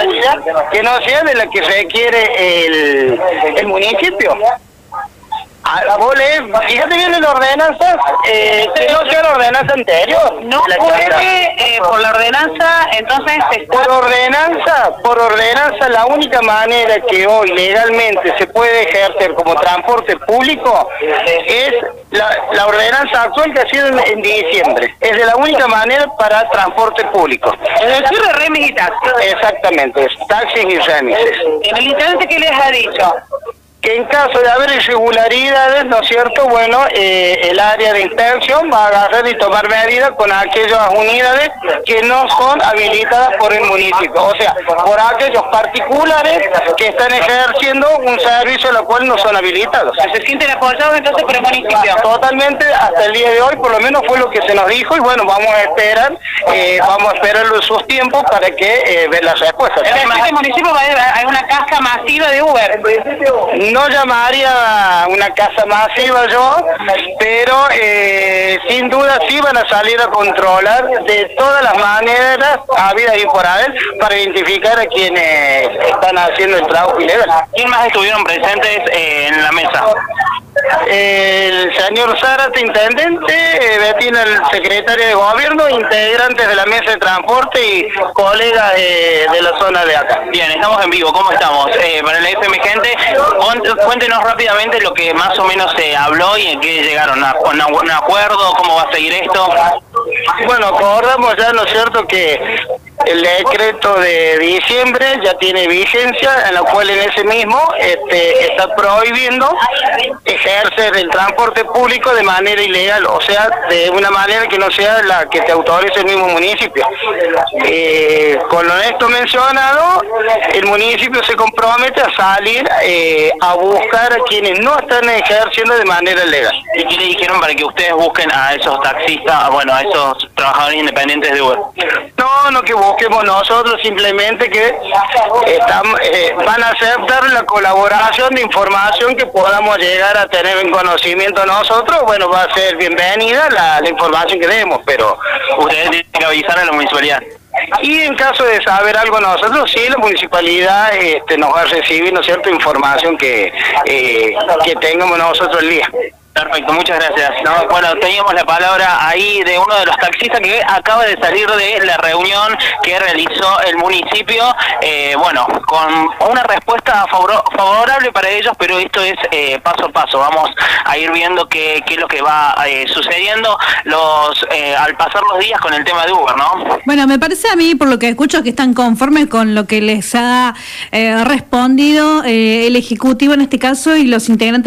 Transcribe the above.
que no sea de la que requiere el municipio. Vos lees, fíjate bien en la ordenanza, que no sea la ordenanza anterior. No puede, por la ordenanza, entonces... Por ordenanza, la única manera que hoy legalmente se puede ejercer como transporte público es la ordenanza actual que ha sido en diciembre. Es de la única manera para transporte público. Es decir, de remis y taxis. Exactamente, taxis y remises. En el intendente, ¿qué les ha dicho? Que en caso de haber irregularidades, ¿no es cierto? Bueno, el área de inspección va a agarrar y tomar medidas con aquellas unidades que no son habilitadas por el municipio, o sea, por aquellos particulares que están ejerciendo un servicio al cual no son habilitados. ¿Se sienten apoyados entonces por el municipio? Totalmente, hasta el día de hoy por lo menos fue lo que se nos dijo y bueno, vamos a esperar sus tiempos para que ver las respuestas. En este municipio va a haber una casca masiva de Uber. No llamaría una casa masiva yo, pero sin duda sí van a salir a controlar de todas las maneras habidas y por haber para identificar a quienes están haciendo el trabajo ilegal. ¿Quién más estuvieron presentes en la mesa? El señor Zárate, intendente, Betina, el secretario de gobierno, integrantes de la mesa de transporte y colegas de la zona de acá. Bien, estamos en vivo, ¿cómo estamos? Para la FM Gente, cuéntenos rápidamente lo que más o menos se habló y en qué llegaron, ¿a un acuerdo? ¿Cómo va a seguir esto? Bueno, acordamos ya, ¿no es cierto?, que el decreto de diciembre ya tiene vigencia, en la cual en ese mismo está prohibiendo ejercer el transporte público de manera ilegal, o sea, de una manera que no sea la que te autorice el mismo municipio. Con lo esto mencionado, el municipio se compromete a salir a buscar a quienes no están ejerciendo de manera legal. ¿Y qué le dijeron para que ustedes busquen a esos taxistas, bueno, a esos trabajadores independientes de Uber? No que busquemos nosotros, simplemente que van a aceptar la colaboración de información que podamos llegar a tener en conocimiento nosotros. Bueno, va a ser bienvenida la información que demos, pero ustedes tienen que avisar a la municipalidad. Y en caso de saber algo nosotros, sí, la municipalidad nos va a recibir, ¿no es cierto?, información que tengamos nosotros el día. Perfecto, muchas gracias. No, bueno, teníamos la palabra ahí de uno de los taxistas que acaba de salir de la reunión que realizó el municipio, bueno, con una respuesta favorable para ellos, pero esto es paso a paso. Vamos a ir viendo qué es lo que va sucediendo al pasar los días con el tema de Uber, ¿no? Bueno, me parece a mí, por lo que escucho, que están conformes con lo que les ha respondido el Ejecutivo en este caso y los integrantes